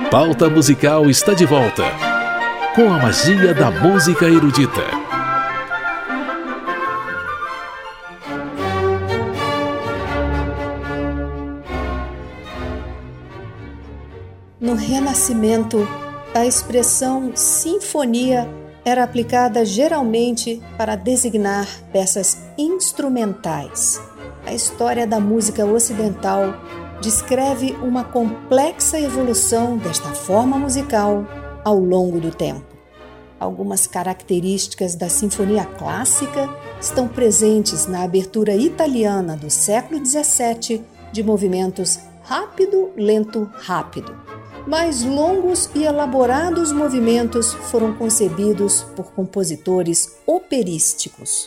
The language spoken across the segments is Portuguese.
Pauta Musical está de volta, com a magia da música erudita. No Renascimento, a expressão sinfonia era aplicada geralmente para designar peças instrumentais. A história da música ocidental descreve uma complexa evolução desta forma musical ao longo do tempo. Algumas características da sinfonia clássica estão presentes na abertura italiana do século XVII de movimentos rápido, lento, rápido. Mais longos e elaborados movimentos foram concebidos por compositores operísticos.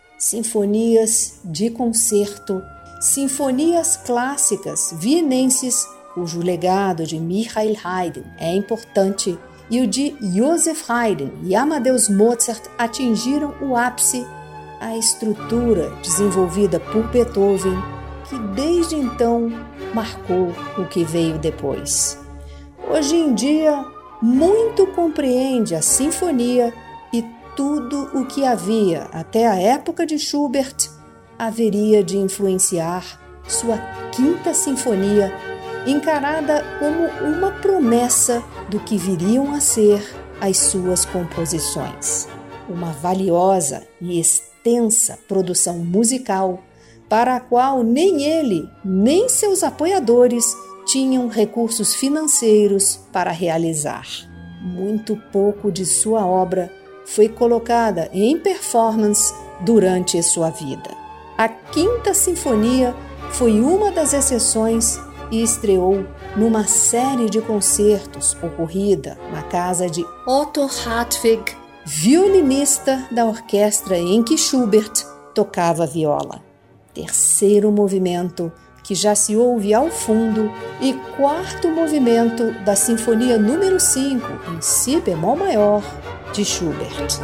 Sinfonias de concerto, sinfonias clássicas vienenses, cujo legado de Michael Haydn é importante, e o de Joseph Haydn e Amadeus Mozart atingiram o ápice. A estrutura desenvolvida por Beethoven, que desde então marcou o que veio depois. Hoje em dia, muito compreende a sinfonia e tudo o que havia até a época de Schubert haveria de influenciar sua Quinta Sinfonia, encarada como uma promessa do que viriam a ser as suas composições. Uma valiosa e extensa produção musical para a qual nem ele, nem seus apoiadores tinham recursos financeiros para realizar. Muito pouco de sua obra foi colocada em performance durante sua vida. A Quinta Sinfonia foi uma das exceções e estreou numa série de concertos ocorrida na casa de Otto Hartwig, violinista da orquestra em que Schubert tocava viola. Terceiro movimento, que já se ouve ao fundo, e quarto movimento da Sinfonia número 5, em si bemol maior, de Schubert.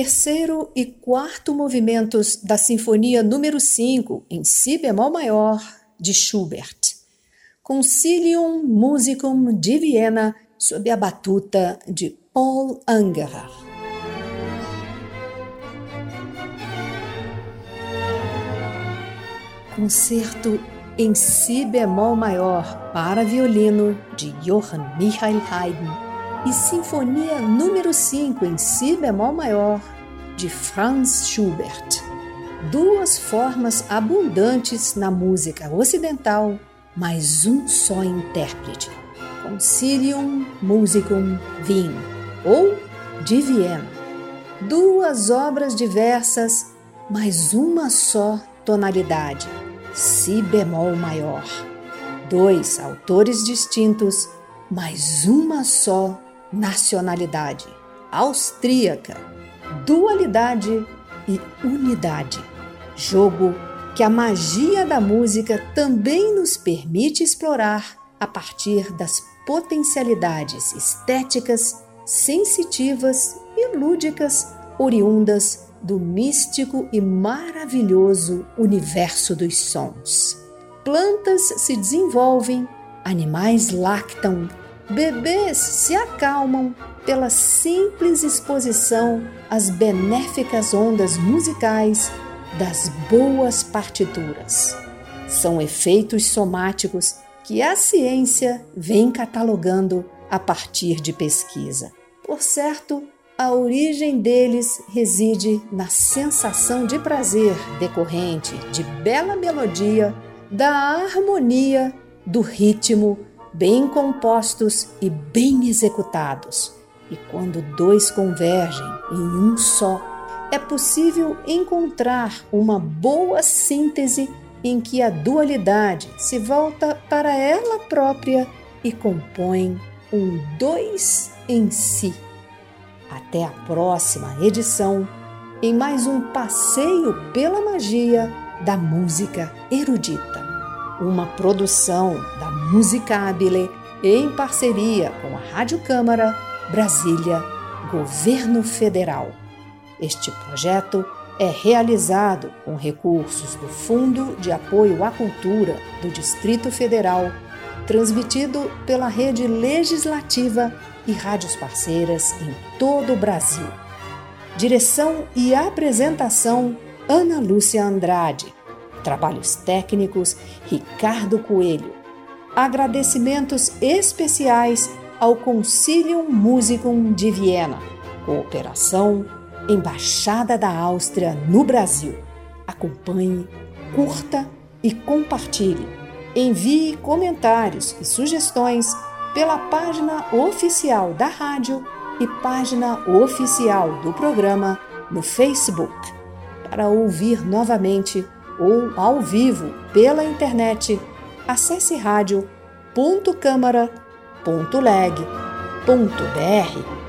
terceiro e quarto movimentos da Sinfonia número 5, em Si bemol maior, de Schubert. Concilium Musicum de Viena, sob a batuta de Paul Angerer. Concerto em Si bemol maior para violino, de Johann Michael Haydn, e Sinfonia número 5 em Si bemol maior, de Franz Schubert. Duas formas abundantes na música ocidental, mas um só intérprete. Concilium Musicum Wien, ou de Viena. Duas obras diversas, mas uma só tonalidade, Si bemol maior. Dois autores distintos, mas uma só nacionalidade, austríaca. Dualidade e unidade. Jogo que a magia da música também nos permite explorar a partir das potencialidades estéticas, sensitivas e lúdicas oriundas do místico e maravilhoso universo dos sons. Plantas se desenvolvem, animais lactam, bebês se acalmam pela simples exposição às benéficas ondas musicais das boas partituras. São efeitos somáticos que a ciência vem catalogando a partir de pesquisa. Por certo, a origem deles reside na sensação de prazer decorrente de bela melodia, da harmonia, do ritmo, bem compostos e bem executados. E quando dois convergem em um só, é possível encontrar uma boa síntese em que a dualidade se volta para ela própria e compõe um dois em si. Até a próxima edição, em mais um passeio pela magia da música erudita. Uma produção da Musicabile em parceria com a Rádio Câmara, Brasília, Governo Federal. Este projeto é realizado com recursos do Fundo de Apoio à Cultura do Distrito Federal, transmitido pela Rede Legislativa e rádios parceiras em todo o Brasil. Direção e apresentação, Ana Lúcia Andrade. Trabalhos técnicos, Ricardo Coelho. Agradecimentos especiais ao Concilium Musicum de Viena. Cooperação, Embaixada da Áustria no Brasil. Acompanhe, curta e compartilhe. Envie comentários e sugestões pela página oficial da rádio e página oficial do programa no Facebook. Para ouvir novamente ou ao vivo pela internet, acesse radio.câmara.leg.br.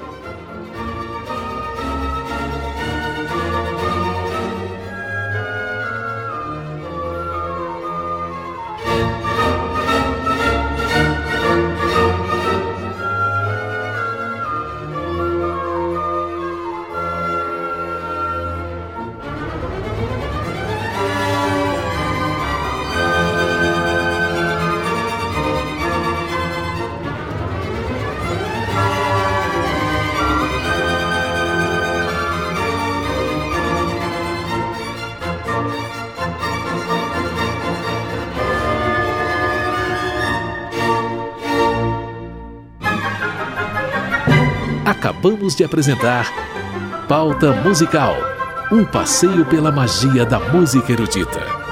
Acabamos de apresentar Pauta Musical, um passeio pela magia da música erudita.